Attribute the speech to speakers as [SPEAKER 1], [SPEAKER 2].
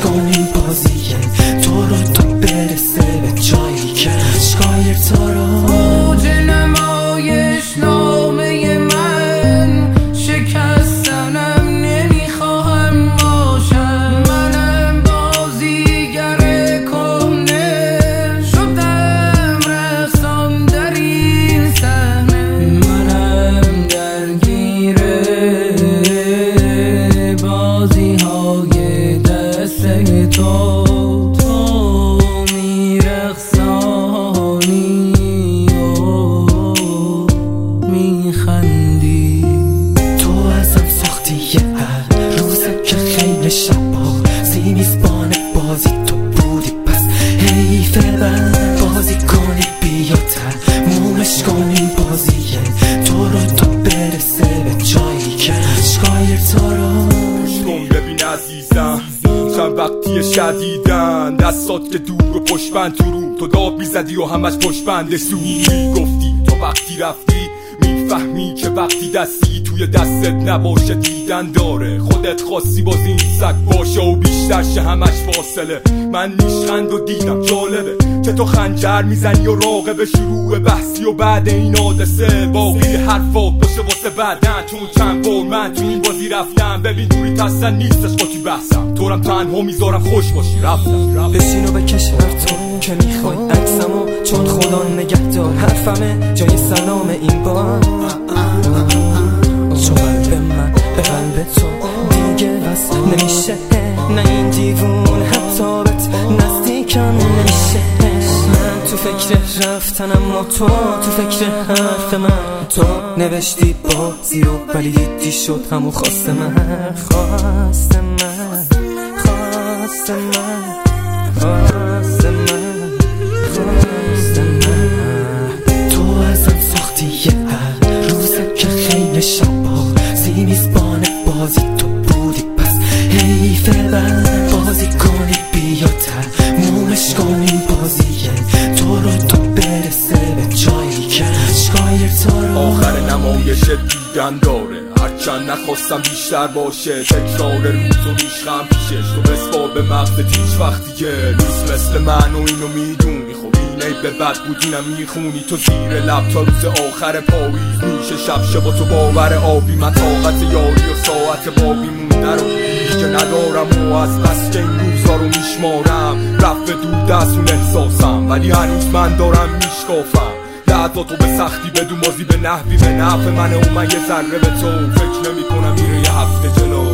[SPEAKER 1] کنیم بازیه تو رو تا برسه به جایی که عشقای تو رو
[SPEAKER 2] اوج نمایش نامه من شکستنم نمیخواهم باشم. منم بازیگر کهنه شدم رقصان در این صحنه. منم درگیر بازی های دست تو میرقصانی و میخندی.
[SPEAKER 1] تو ازم ساختی هر روزه که خیلی شبا زیمیزبان بازی تو بودی پس حیفه بر بازی کنی بیا تمومش کنیم بازیه تو رو تا برسه به جایی که عشقای تو رو
[SPEAKER 3] ببین عزیزم چند وقتی شدیدن دستات که دور و پشبند تو رو تو دابی زدی و همش پشبند سوری گفتی تو وقتی رفتی میفهمی که وقتی دستی توی دستت نباشه دیدن داره. خودت خواستی باز این سگ باشه و بیشتر شه همش فاصله. من نیشخند و دیدم جالبه که تو خنجر میزنی و راقب شروع بحثی و بعد این حادثه باقی حرفات باشه واسه بعدن. چون چند بار من تو این بازی رفتم ببین دوری تستن نیستش قاطی بحثم تورم تنها میذارم خوش باشی رفتم.
[SPEAKER 1] بشین و بکش تو که میخوای عکسمو چون خدا نگهدار حرفمه جای سلام این بار. چون قلب من به قلب تو دیگه وصل نمیشه نه این دیوون حتی بهت نزدیکم نمیشه. من تو فکر رفتنم و تو فکر حرف من تو نوشتی بازی رو ولی دیدی شد همون خواست من خواست من خواست من خواست من خواست من. تو ازم ساختی هر روزه که خیلی شبا زیمیزبان بازی تو بودی پس حیفه بر بازی کنی بیا تمومش کنیم بازیه تو رو تا برسه به جایی که عشقای تو رو
[SPEAKER 3] آخر نمایش دیدن داره هرچند نخواستم بیشتر باشه. تکرار روز و میشخم پیشش تو بسپار به مغزت هیچ وقتی که روز مثل من و اینو میدونی. خب اینه به بد بود اینم میخونی تو زیر لب تا روز آخر پاییز میشه شب با تو باور آبی. من طاقت یاری و ساعت بابی مونده رو که ندارم و از بس که این روزا رو میشمارم رفت دور دستون احساسم ولی هنوز من دارم میشکافم. لحظاتو به سختی بدون بازی به نحوی به نفع منه و من یه ذره به تو فکر نمی کنم میره یه هفته جلو.